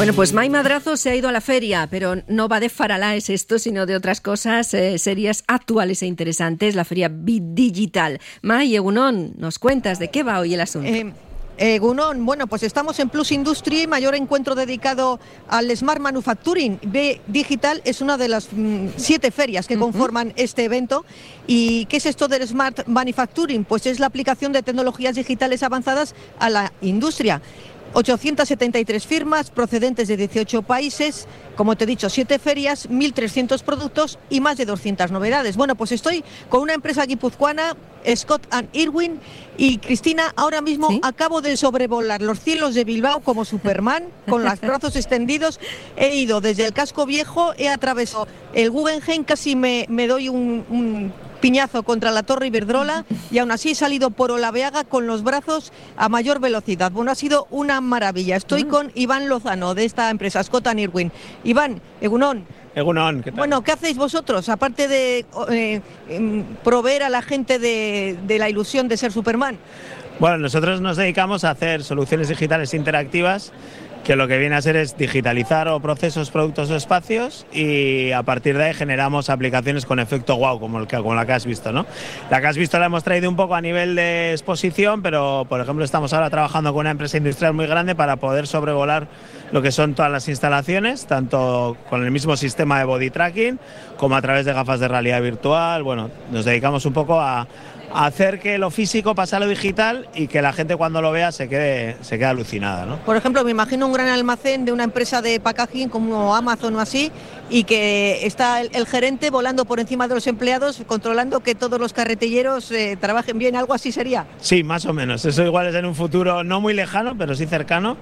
Bueno, pues Mai Madrazo se ha ido a la feria, pero no va de faralaes esto, sino de otras cosas serias, actuales e interesantes, la feria Digital. Mai, egunon, nos cuentas de qué va hoy el asunto. Gunón, bueno, pues estamos en Plus Industry, mayor encuentro dedicado al Smart Manufacturing. Digital es una de las 7 ferias que conforman este evento. ¿Y qué es esto del Smart Manufacturing? Pues es la aplicación de tecnologías digitales avanzadas a la industria. 873 firmas procedentes de 18 países, como te he dicho, 7 ferias, 1.300 productos y más de 200 novedades. Bueno, pues estoy con una empresa guipuzcoana, Scott & Irwin, y Cristina, ahora mismo acabo de sobrevolar los cielos de Bilbao como Superman, con los brazos extendidos. He ido desde el casco viejo, he atravesado el Guggenheim, casi me doy un piñazo contra la Torre Iberdrola y aún así he salido por Olaveaga con los brazos a mayor velocidad. Bueno, ha sido una maravilla. Estoy con Iván Lozano de esta empresa, Scott & Irwin. Iván, egunon. Egunon, ¿qué tal? Bueno, ¿qué hacéis vosotros? Aparte de proveer a la gente de la ilusión de ser Superman. Bueno, nosotros nos dedicamos a hacer soluciones digitales interactivas, que lo que viene a ser es digitalizar o procesos, productos o espacios, y a partir de ahí generamos aplicaciones con efecto wow, como la que has visto, ¿no? La que has visto la hemos traído un poco a nivel de exposición, pero por ejemplo estamos ahora trabajando con una empresa industrial muy grande para poder sobrevolar lo que son todas las instalaciones, tanto con el mismo sistema de body tracking como a través de gafas de realidad virtual. Bueno, nos dedicamos un poco a hacer que lo físico pase a lo digital y que la gente cuando lo vea se quede alucinada, ¿no? Por ejemplo, me imagino un gran almacén de una empresa de packaging como Amazon o así, y que está el gerente volando por encima de los empleados, controlando que todos los carretilleros trabajen bien. ¿Algo así sería? Sí, más o menos. Eso igual es en un futuro no muy lejano, pero sí cercano.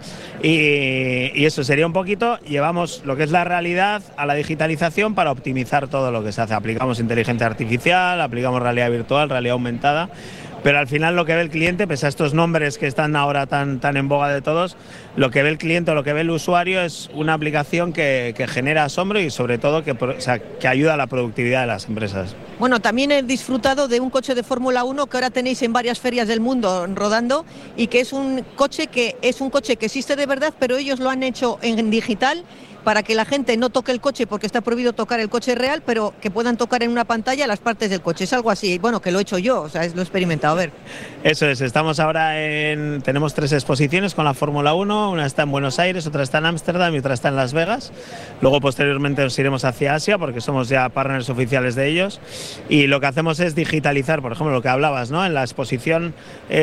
Y eso sería un poquito, llevamos lo que es la realidad a la digitalización para optimizar todo lo que se hace. Aplicamos inteligencia artificial, aplicamos realidad virtual, realidad aumentada, pero al final lo que ve el cliente, pese a estos nombres que están ahora tan en boga de todos, lo que ve el cliente o lo que ve el usuario es una aplicación que genera asombro y sobre todo que ayuda a la productividad de las empresas. Bueno, también he disfrutado de un coche de Fórmula 1 que ahora tenéis en varias ferias del mundo rodando, y que es un coche que existe de verdad, pero ellos lo han hecho en digital, para que la gente no toque el coche, porque está prohibido tocar el coche real, pero que puedan tocar en una pantalla las partes del coche. Es algo así, bueno, que lo he hecho yo, o sea, lo he experimentado, a ver. Eso es, estamos ahora tenemos 3 exposiciones con la Fórmula 1, una está en Buenos Aires, otra está en Ámsterdam y otra está en Las Vegas. Luego posteriormente nos iremos hacia Asia, porque somos ya partners oficiales de ellos, y lo que hacemos es digitalizar, por ejemplo, lo que hablabas, ¿no? En la exposición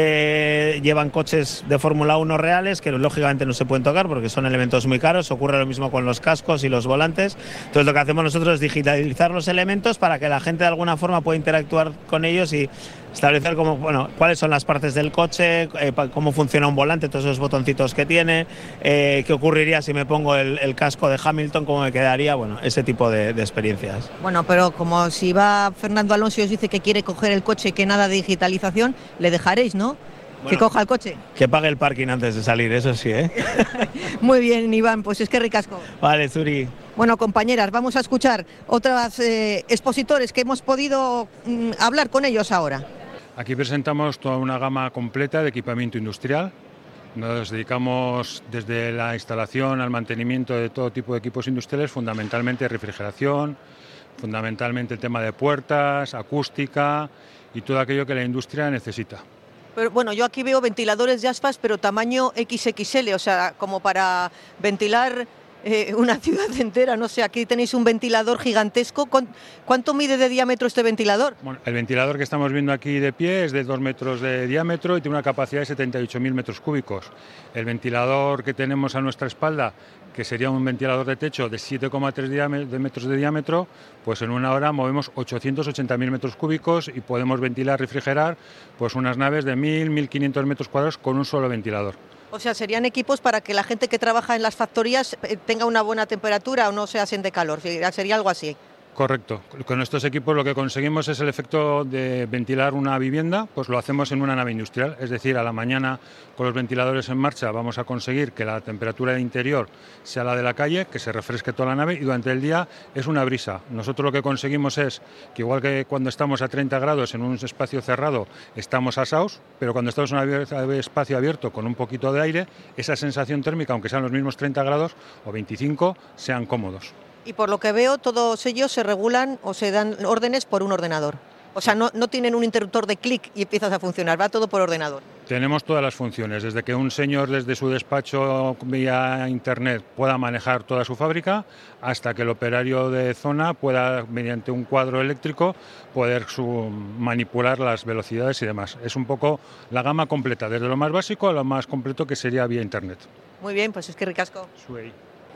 llevan coches de Fórmula 1 reales, que lógicamente no se pueden tocar porque son elementos muy caros. Ocurre lo mismo con los cascos y los volantes. Entonces lo que hacemos nosotros es digitalizar los elementos para que la gente de alguna forma pueda interactuar con ellos y establecer cuáles son las partes del coche, cómo funciona un volante, todos esos botoncitos que tiene, qué ocurriría si me pongo el casco de Hamilton, cómo me quedaría, ese tipo de experiencias. Bueno, pero como si va Fernando Alonso y os dice que quiere coger el coche y que nada de digitalización, le dejaréis, ¿no? Que coja el coche. Que pague el parking antes de salir, eso sí, ¿eh? Muy bien, Iván, pues es que ricasco. Vale, Zuri. Bueno, compañeras, vamos a escuchar otros expositores que hemos podido hablar con ellos ahora. Aquí presentamos toda una gama completa de equipamiento industrial. Nos dedicamos desde la instalación al mantenimiento de todo tipo de equipos industriales, fundamentalmente refrigeración, fundamentalmente el tema de puertas, acústica y todo aquello que la industria necesita. Pero bueno, yo aquí veo ventiladores de aspas, pero tamaño XXL, o sea, como para ventilar una ciudad entera. No sé, aquí tenéis un ventilador gigantesco. ¿Cuánto mide de diámetro este ventilador? Bueno, el ventilador que estamos viendo aquí de pie es de 2 metros de diámetro y tiene una capacidad de 78.000 metros cúbicos. El ventilador que tenemos a nuestra espalda, que sería un ventilador de techo de 7,3 metros de diámetro, pues en una hora movemos 880.000 metros cúbicos y podemos ventilar, refrigerar, pues unas naves de 1.000-1.500 metros cuadrados con un solo ventilador. O sea, serían equipos para que la gente que trabaja en las factorías tenga una buena temperatura o no se hacen de calor, sería algo así. Correcto. Con estos equipos lo que conseguimos es el efecto de ventilar una vivienda, pues lo hacemos en una nave industrial, es decir, a la mañana con los ventiladores en marcha vamos a conseguir que la temperatura de interior sea la de la calle, que se refresque toda la nave y durante el día es una brisa. Nosotros lo que conseguimos es que igual que cuando estamos a 30 grados en un espacio cerrado estamos asados, pero cuando estamos en un espacio abierto con un poquito de aire, esa sensación térmica, aunque sean los mismos 30 grados o 25, sean cómodos. Y por lo que veo, todos ellos se regulan o se dan órdenes por un ordenador. O sea, no tienen un interruptor de clic y empiezas a funcionar, va todo por ordenador. Tenemos todas las funciones, desde que un señor desde su despacho vía internet pueda manejar toda su fábrica, hasta que el operario de zona pueda, mediante un cuadro eléctrico, poder manipular las velocidades y demás. Es un poco la gama completa, desde lo más básico a lo más completo que sería vía internet. Muy bien, pues es que ricasco. Suey.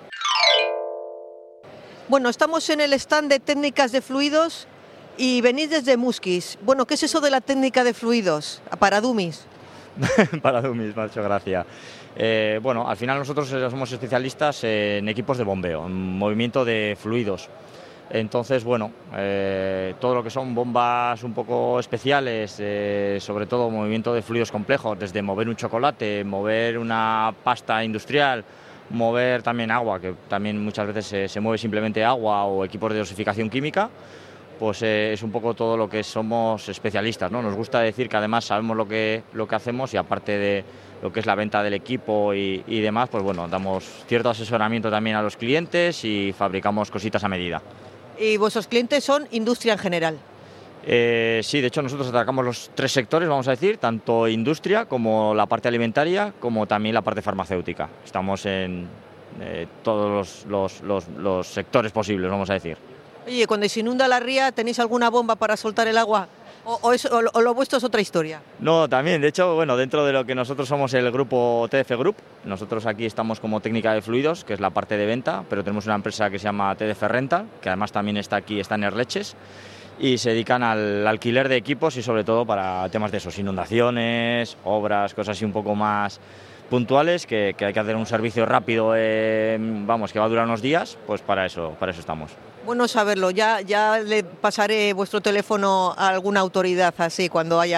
Bueno, estamos en el stand de técnicas de fluidos y venís desde Muskis. Bueno, ¿qué es eso de la técnica de fluidos? Para dummies. Para dummies, macho, gracias. Bueno, al final nosotros somos especialistas en equipos de bombeo, en movimiento de fluidos. Entonces, bueno, todo lo que son bombas un poco especiales, sobre todo movimiento de fluidos complejos, desde mover un chocolate, mover una pasta industrial, mover también agua, que también muchas veces se mueve simplemente agua o equipos de dosificación química, pues es un poco todo lo que somos especialistas, ¿no? Nos gusta decir que además sabemos lo que hacemos y aparte de lo que es la venta del equipo y demás, pues bueno, damos cierto asesoramiento también a los clientes y fabricamos cositas a medida. ¿Y vuestros clientes son industria en general? Sí, de hecho nosotros atacamos los tres sectores, vamos a decir, tanto industria como la parte alimentaria, como también la parte farmacéutica. Estamos en todos los sectores posibles, vamos a decir. Oye, cuando se inunda la ría, ¿tenéis alguna bomba para soltar el agua? ¿O lo vuestro es otra historia? No, también, de hecho, bueno, dentro de lo que nosotros somos el grupo TDF Group, nosotros aquí estamos como técnica de fluidos, que es la parte de venta, pero tenemos una empresa que se llama TDF Rental, que además también está aquí, está en Erleches, y se dedican al alquiler de equipos y sobre todo para temas de esos, inundaciones, obras, cosas así un poco más puntuales, que hay que hacer un servicio rápido, vamos, que va a durar unos días, pues para eso estamos. Bueno saberlo, ya le pasaré vuestro teléfono a alguna autoridad así cuando haya